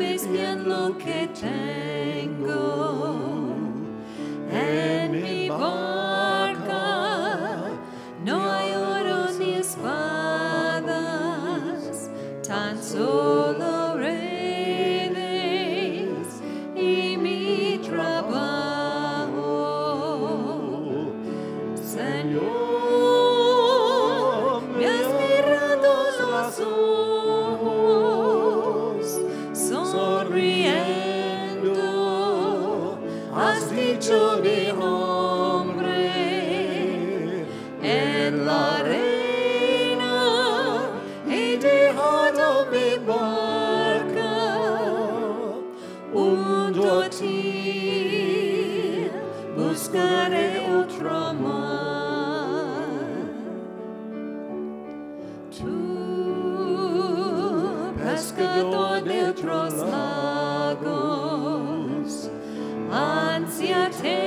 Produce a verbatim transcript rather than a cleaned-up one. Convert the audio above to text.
sabes bien lo que tengo en mi barca. No hay oro ni espadas, tan solo redes y mi trabajo. Señor, me has mirado los ojos, sonriendo, has dicho mi nombre en la arena, he dejado mi barca, junto a ti buscaré otra mar. Tú, pescador de otros lagos, ansiate